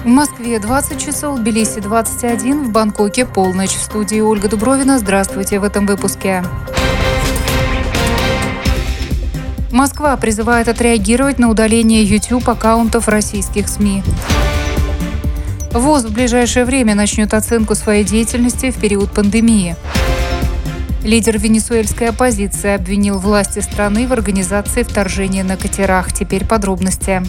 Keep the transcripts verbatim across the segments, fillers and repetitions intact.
В Москве двадцать часов, в Тбилиси двадцать один, в Бангкоке полночь. В студии Ольга Дубровина. Здравствуйте в этом выпуске. Москва призывает отреагировать на удаление YouTube аккаунтов российских СМИ. ВОЗ в ближайшее время начнет оценку своей деятельности в период пандемии. Лидер венесуэльской оппозиции обвинил власти страны в организации вторжения на катерах. Теперь подробности.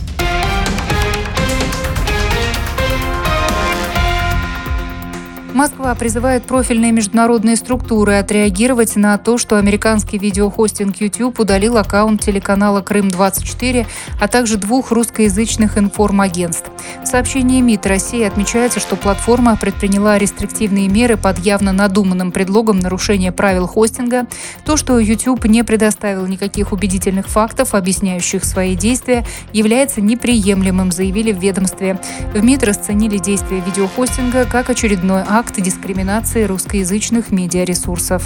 Москва призывает профильные международные структуры отреагировать на то, что американский видеохостинг YouTube удалил аккаунт телеканала Крым двадцать четыре, а также двух русскоязычных информагентств. В сообщении МИД России отмечается, что платформа предприняла рестриктивные меры под явно надуманным предлогом нарушения правил хостинга. То, что YouTube не предоставил никаких убедительных фактов, объясняющих свои действия, является неприемлемым, заявили в ведомстве. В МИД расценили действия видеохостинга как очередной акт дискриминации русскоязычных медиаресурсов.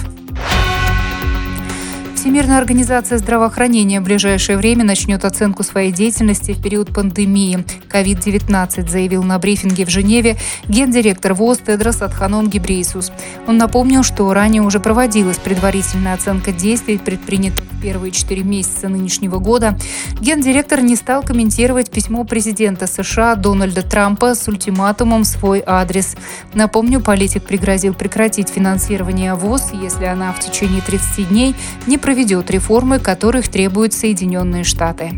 Всемирная организация здравоохранения в ближайшее время начнет оценку своей деятельности в период пандемии ковид девятнадцать, заявил на брифинге в Женеве гендиректор ВОЗ Тедрос Адханом Гебрейесус. Он напомнил, что ранее уже проводилась предварительная оценка действий, предпринятых в первые четыре месяца нынешнего года. Гендиректор не стал комментировать письмо президента США Дональда Трампа с ультиматумом в свой адрес. Напомню, политик пригрозил прекратить финансирование ВОЗ, если она в течение тридцати дней не проведет реформы, которых требуют Соединенные Штаты.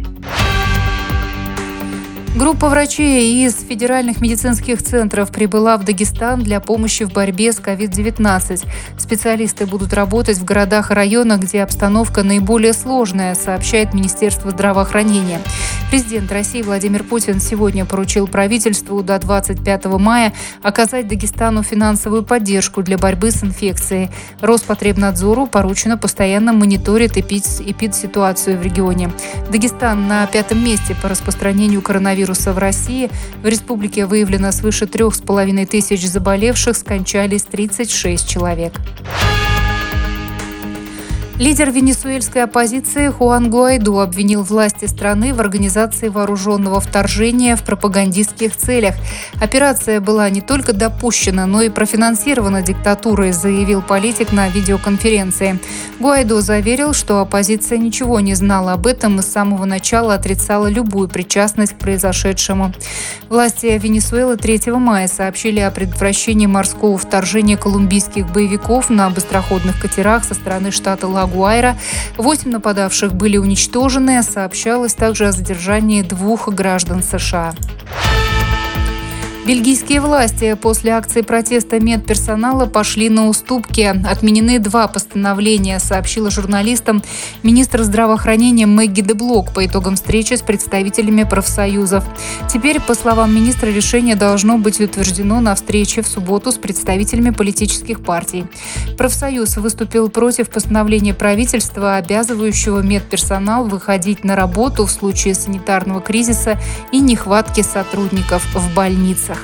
Группа врачей из федеральных медицинских центров прибыла в Дагестан для помощи в борьбе с ковид девятнадцать. Специалисты будут работать в городах и районах, где обстановка наиболее сложная, сообщает Министерство здравоохранения. Президент России Владимир Путин сегодня поручил правительству до двадцать пятого мая оказать Дагестану финансовую поддержку для борьбы с инфекцией. Роспотребнадзору поручено постоянно мониторить эпидситуацию в регионе. Дагестан на пятом месте по распространению коронавируса в России. В республике выявлено свыше трех с половиной тысяч заболевших, скончались тридцать шесть человек. Лидер венесуэльской оппозиции Хуан Гуайдо обвинил власти страны в организации вооруженного вторжения в пропагандистских целях. Операция была не только допущена, но и профинансирована диктатурой, заявил политик на видеоконференции. Гуайдо заверил, что оппозиция ничего не знала об этом и с самого начала отрицала любую причастность к произошедшему. Власти Венесуэлы третьего мая сообщили о предотвращении морского вторжения колумбийских боевиков на быстроходных катерах со стороны штата Лагуайра. Гуайра. Восемь нападавших были уничтожены. Сообщалось также о задержании двух граждан США. Бельгийские власти после акции протеста медперсонала пошли на уступки. Отменены два постановления, сообщила журналистам министр здравоохранения Мэгги де Блок по итогам встречи с представителями профсоюзов. Теперь, по словам министра, решение должно быть утверждено на встрече в субботу с представителями политических партий. Профсоюз выступил против постановления правительства, обязывающего медперсонал выходить на работу в случае санитарного кризиса и нехватки сотрудников в больницах.